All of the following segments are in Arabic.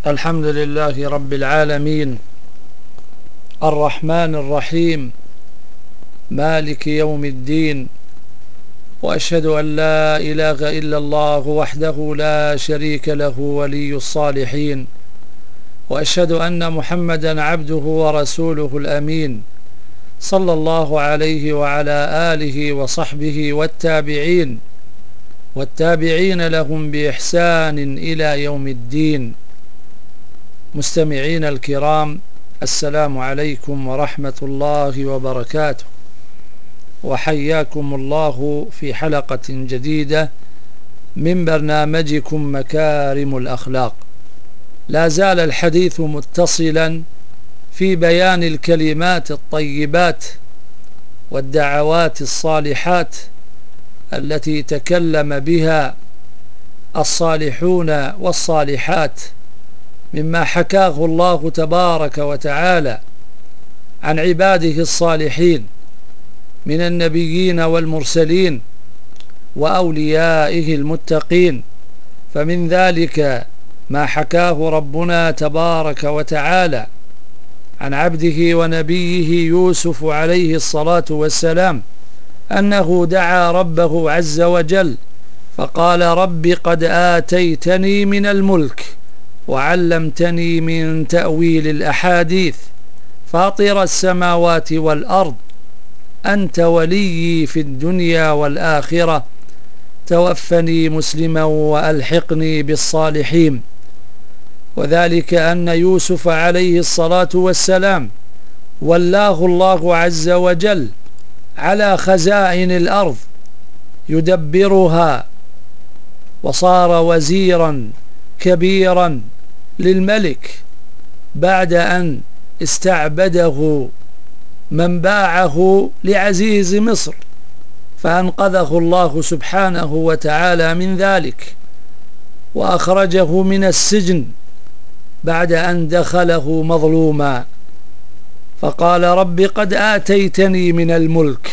الحمد لله رب العالمين، الرحمن الرحيم، مالك يوم الدين، وأشهد أن لا إله إلا الله وحده لا شريك له ولي الصالحين، وأشهد أن محمدا عبده ورسوله الأمين، صلى الله عليه وعلى آله وصحبه والتابعين لهم بإحسان إلى يوم الدين. مستمعين الكرام، السلام عليكم ورحمة الله وبركاته، وحياكم الله في حلقة جديدة من برنامجكم مكارم الأخلاق. لا زال الحديث متصلا في بيان الكلمات الطيبات والدعوات الصالحات التي تكلم بها الصالحون والصالحات مما حكاه الله تبارك وتعالى عن عباده الصالحين من النبيين والمرسلين وأوليائه المتقين. فمن ذلك ما حكاه ربنا تبارك وتعالى عن عبده ونبيه يوسف عليه الصلاة والسلام أنه دعا ربه عز وجل فقال: رب قد آتيتني من الملك وعلمتني من تأويل الأحاديث فاطر السماوات والأرض أنت وليي في الدنيا والآخرة توفني مسلما وألحقني بالصالحين. وذلك أن يوسف عليه الصلاة والسلام ولاه الله عز وجل على خزائن الأرض يدبرها، وصار وزيرا كبيرا للملك بعد أن استعبده من باعه لعزيز مصر، فأنقذه الله سبحانه وتعالى من ذلك وأخرجه من السجن بعد أن دخله مظلوما، فقال: رب قد آتيتني من الملك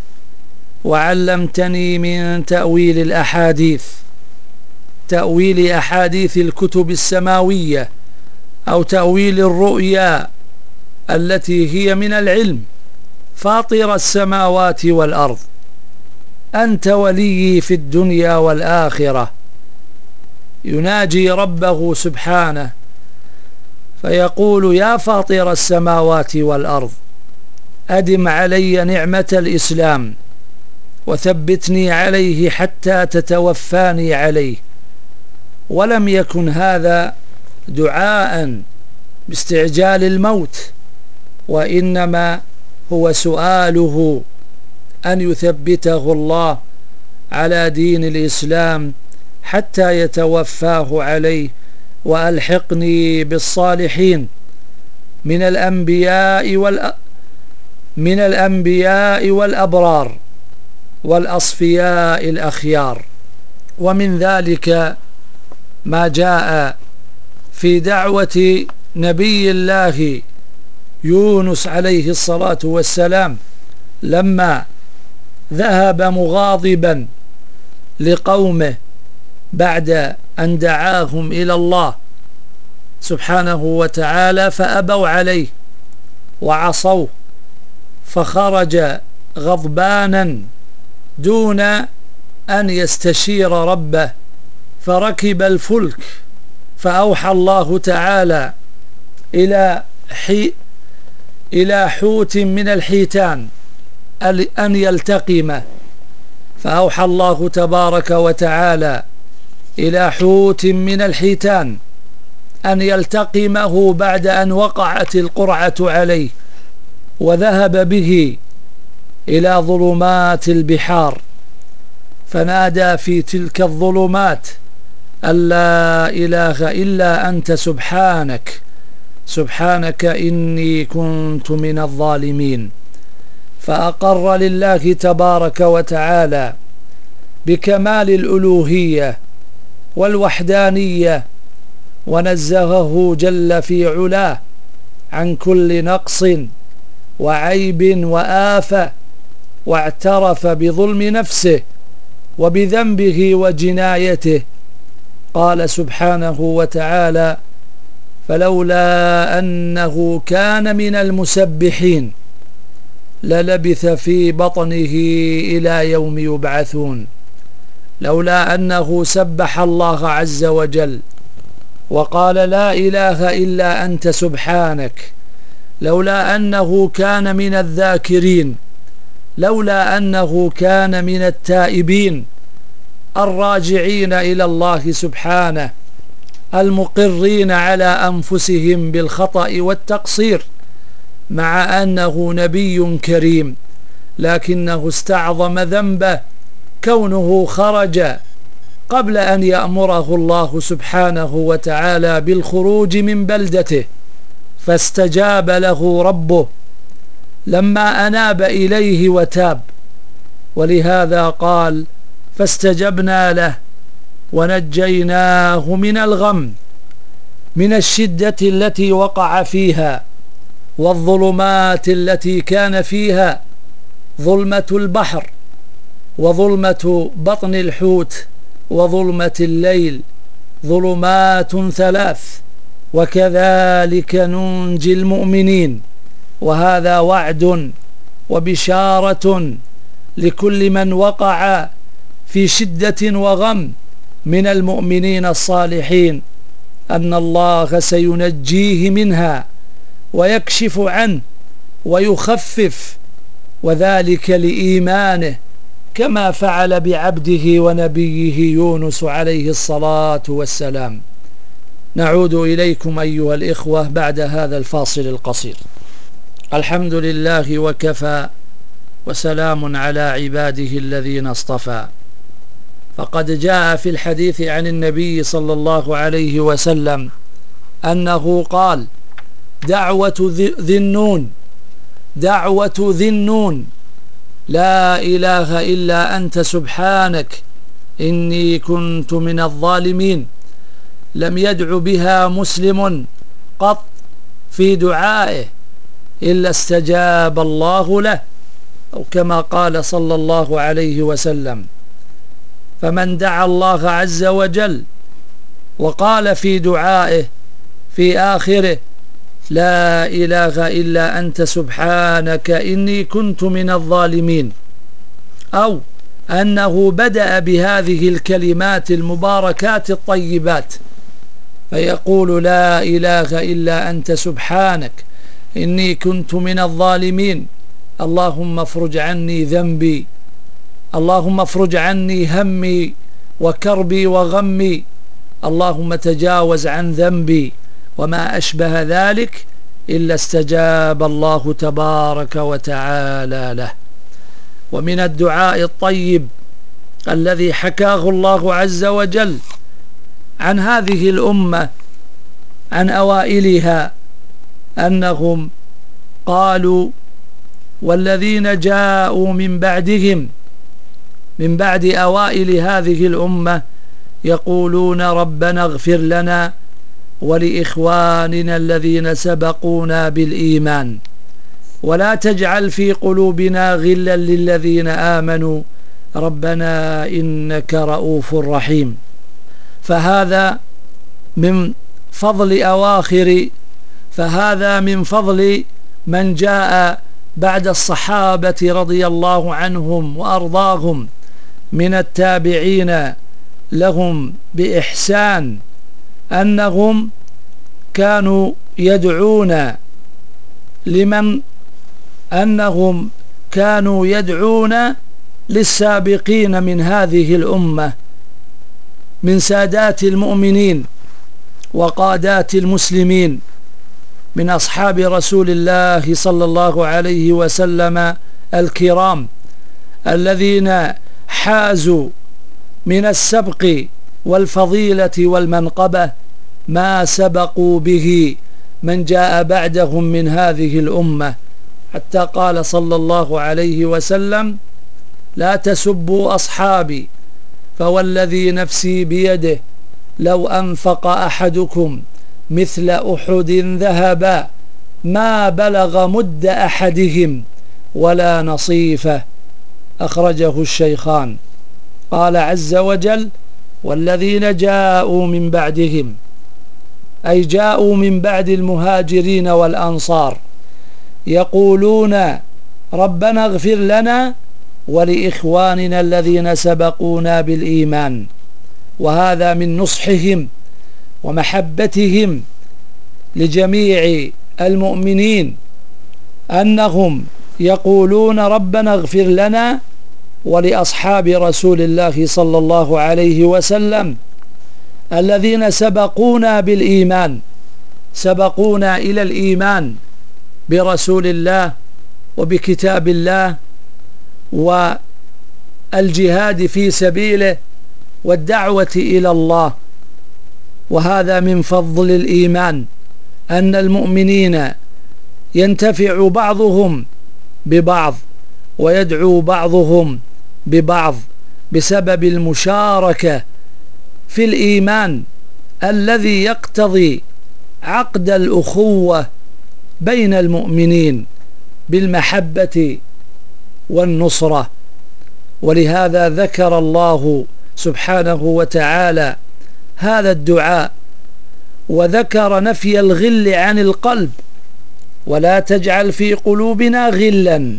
وعلمتني من تأويل الأحاديث، تأويل أحاديث الكتب السماوية أو تأويل الرؤيا التي هي من العلم، فاطر السماوات والأرض أنت وليي في الدنيا والآخرة. يناجي ربه سبحانه فيقول: يا فاطر السماوات والأرض أدم علي نعمة الإسلام وثبتني عليه حتى تتوفاني عليه. ولم يكن هذا دعاء باستعجال الموت، وإنما هو سؤاله أن يثبته الله على دين الإسلام حتى يتوفاه عليه وألحقني بالصالحين من الأنبياء والأبرار والأصفياء الأخيار. ومن ذلك ما جاء في دعوة نبي الله يونس عليه الصلاة والسلام لما ذهب مغاضبا لقومه بعد أن دعاهم إلى الله سبحانه وتعالى فأبوا عليه وعصوه، فخرج غضبانا دون أن يستشير ربه، فركب الفلك فأوحى الله تعالى إلى حوت من الحيتان أن يلتقمه، فأوحى الله تبارك وتعالى إلى حوت من الحيتان أن يلتقمه بعد أن وقعت القرعة عليه، وذهب به إلى ظلمات البحار فنادى في تلك الظلمات أن لا إله إلا أنت سبحانك إني كنت من الظالمين. فأقر لله تبارك وتعالى بكمال الألوهية والوحدانية، ونزهه جل في علاه عن كل نقص وعيب وآفة، واعترف بظلم نفسه وبذنبه وجنايته. قال سبحانه وتعالى: فلولا أنه كان من المسبحين للبث في بطنه إلى يوم يبعثون. لولا أنه سبح الله عز وجل وقال لا إله إلا أنت سبحانك، لولا أنه كان من الذاكرين، لولا أنه كان من التائبين الراجعين إلى الله سبحانه المقرين على أنفسهم بالخطأ والتقصير، مع أنه نبي كريم، لكنه استعظم ذنبه كونه خرج قبل أن يأمره الله سبحانه وتعالى بالخروج من بلدته، فاستجاب له ربه لما أناب إليه وتاب، ولهذا قال فاستجبنا له ونجيناه من الغم، من الشدة التي وقع فيها والظلمات التي كان فيها، ظلمة البحر وظلمة بطن الحوت وظلمة الليل، ظلمات ثلاث، وكذلك ننجي المؤمنين. وهذا وعد وبشارة لكل من وقع في شدة وغم من المؤمنين الصالحين، أن الله سينجيه منها ويكشف عنه ويخفف، وذلك لإيمانه، كما فعل بعبده ونبيه يونس عليه الصلاة والسلام. نعود إليكم أيها الإخوة بعد هذا الفاصل القصير. الحمد لله وكفى، وسلام على عباده الذين اصطفى. فقد جاء في الحديث عن النبي صلى الله عليه وسلم أنه قال: دعوة ذي النون لا إله إلا أنت سبحانك إني كنت من الظالمين، لم يدع بها مسلم قط في دعائه إلا استجاب الله له، أو كما قال صلى الله عليه وسلم. فمن دعا الله عز وجل وقال في دعائه في آخره: لا إله إلا أنت سبحانك إني كنت من الظالمين، أو أنه بدأ بهذه الكلمات المباركات الطيبات فيقول: لا إله إلا أنت سبحانك إني كنت من الظالمين، اللهم افرج عني ذنبي، اللهم افرج عني همي وكربي وغمي، اللهم تجاوز عن ذنبي، وما أشبه ذلك، إلا استجاب الله تبارك وتعالى له. ومن الدعاء الطيب الذي حكاه الله عز وجل عن هذه الأمة عن أوائلها أنهم قالوا: والذين جاءوا من بعدهم، من بعد أوائل هذه الأمة، يقولون ربنا اغفر لنا ولإخواننا الذين سبقونا بالإيمان ولا تجعل في قلوبنا غلا للذين آمنوا ربنا إنك رؤوف رحيم. فهذا من فضل من جاء بعد الصحابة رضي الله عنهم وأرضاهم من التابعين لهم بإحسان، أنهم كانوا يدعون للسابقين من هذه الأمة من سادات المؤمنين وقادات المسلمين، من أصحاب رسول الله صلى الله عليه وسلم الكرام، الذين حازوا من السبق والفضيلة والمنقبة ما سبقوا به من جاء بعدهم من هذه الأمة، حتى قال صلى الله عليه وسلم: لا تسبوا أصحابي فوالذي نفسي بيده لو أنفق أحدكم مثل أحد ذهبا ما بلغ مد أحدهم ولا نصيفه، أخرجه الشيخان. قال عز وجل: والذين جاءوا من بعدهم، أي جاءوا من بعد المهاجرين والأنصار يقولون ربنا اغفر لنا ولإخواننا الذين سبقونا بالإيمان. وهذا من نصحهم ومحبتهم لجميع المؤمنين أنهم يقولون ربنا اغفر لنا ولأصحاب رسول الله صلى الله عليه وسلم الذين سبقونا بالإيمان، سبقونا إلى الإيمان برسول الله وبكتاب الله والجهاد في سبيله والدعوة إلى الله. وهذا من فضل الإيمان أن المؤمنين ينتفع بعضهم ببعض ويدعو بعضهم ببعض بسبب المشاركة في الإيمان الذي يقتضي عقد الأخوة بين المؤمنين بالمحبة والنصرة. ولهذا ذكر الله سبحانه وتعالى هذا الدعاء وذكر نفي الغل عن القلب: ولا تجعل في قلوبنا غلا،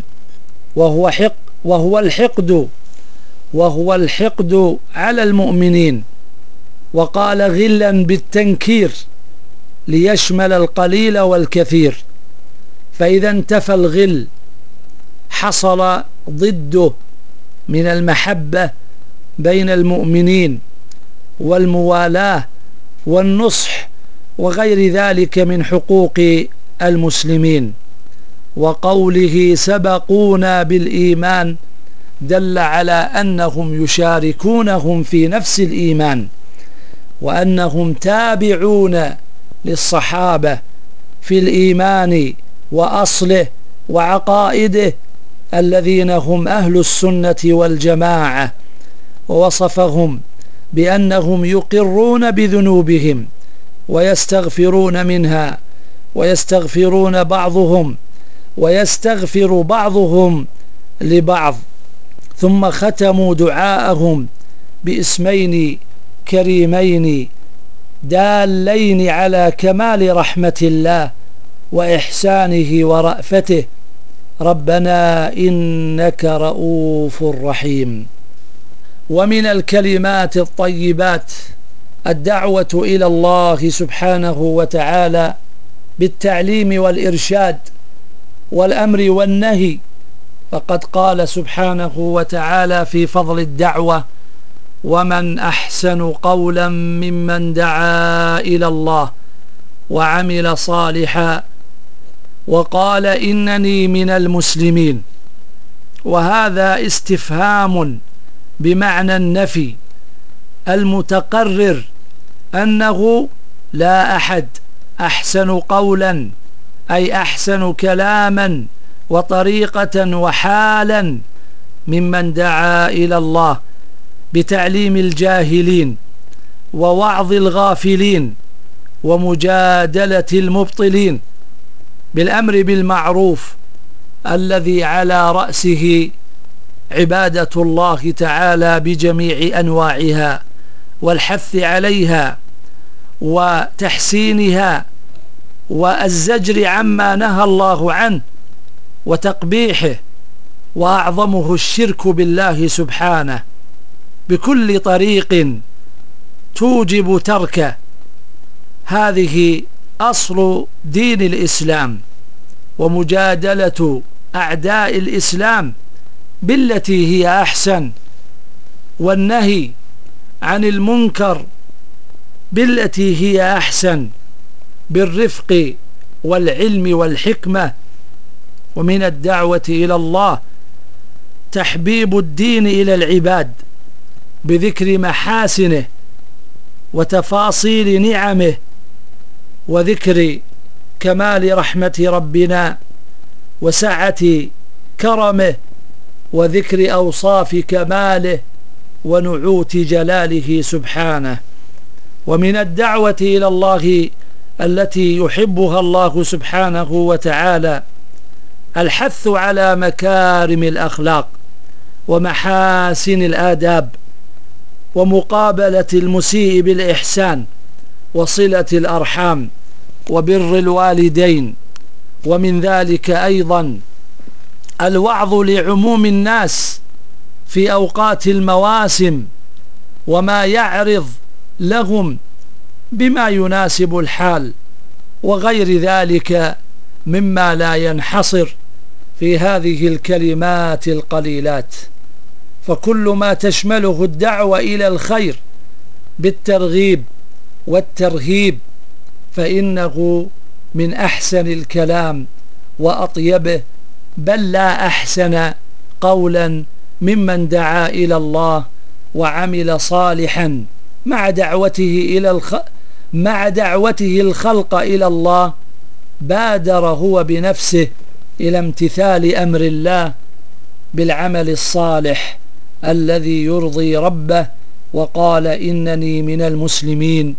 وهو الحقد على المؤمنين. وقال غلا بالتنكير ليشمل القليل والكثير، فإذا انتفى الغل حصل ضده من المحبة بين المؤمنين والموالاة والنصح وغير ذلك من حقوق المسلمين. وقوله سبقونا بالإيمان دل على أنهم يشاركونهم في نفس الإيمان، وأنهم تابعون للصحابة في الإيمان وأصله وعقائده الذين هم أهل السنة والجماعة. ووصفهم بأنهم يقرون بذنوبهم ويستغفرون منها، ويستغفرون ويستغفر بعضهم لبعض. ثم ختموا دعاءهم باسمين كريمين دالين على كمال رحمة الله وإحسانه ورأفته: ربنا إنك رؤوف رحيم. ومن الكلمات الطيبات الدعوة إلى الله سبحانه وتعالى بالتعليم والإرشاد والأمر والنهي، فقد قال سبحانه وتعالى في فضل الدعوة: ومن أحسن قولا ممن دعا إلى الله وعمل صالحا وقال إنني من المسلمين. وهذا استفهام بمعنى النفي المتقرر أنه لا أحد أحسن قولا أي أحسن كلاما وطريقة وحالا ممن دعا إلى الله بتعليم الجاهلين ووعظ الغافلين ومجادلة المبطلين بالأمر بالمعروف الذي على رأسه عبادة الله تعالى بجميع أنواعها والحث عليها وتحسينها والزجر عما نهى الله عنه وتقبيحه، وأعظمه الشرك بالله سبحانه بكل طريق توجب تركه. هذه أصل دين الإسلام، ومجادلة أعداء الإسلام بالتي هي أحسن، والنهي عن المنكر بالتي هي أحسن بالرفق والعلم والحكمة. ومن الدعوة إلى الله تحبيب الدين إلى العباد بذكر محاسنه وتفاصيل نعمه وذكر كمال رحمة ربنا وسعة كرمه وذكر أوصاف كماله ونعوت جلاله سبحانه. ومن الدعوة إلى الله التي يحبها الله سبحانه وتعالى الحث على مكارم الأخلاق ومحاسن الآداب ومقابلة المسيء بالإحسان وصلة الأرحام وبر الوالدين. ومن ذلك أيضا الوعظ لعموم الناس في أوقات المواسم وما يعرض لهم بما يناسب الحال، وغير ذلك مما لا ينحصر في هذه الكلمات القليلات. فكل ما تشمله الدعوة إلى الخير بالترغيب والترهيب فإنه من أحسن الكلام وأطيبه، بل لا أحسن قولا ممن دعا إلى الله وعمل صالحا مع دعوته الخلق إلى الله، بادر هو بنفسه إلى امتثال أمر الله بالعمل الصالح الذي يرضي ربه، وقال إنني من المسلمين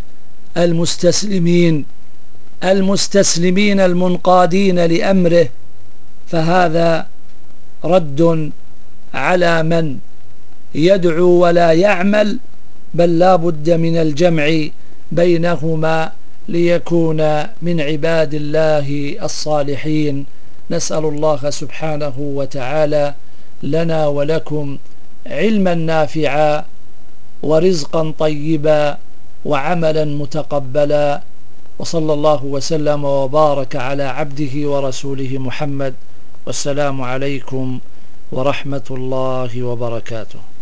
المستسلمين المنقادين لأمره. فهذا رد على من يدعو ولا يعمل، بل لا بد من الجمع بينهما ليكون من عباد الله الصالحين. نسأل الله سبحانه وتعالى لنا ولكم علما نافعا ورزقا طيبا وعملا متقبلا، وصلى الله وسلم وبارك على عبده ورسوله محمد، والسلام عليكم ورحمة الله وبركاته.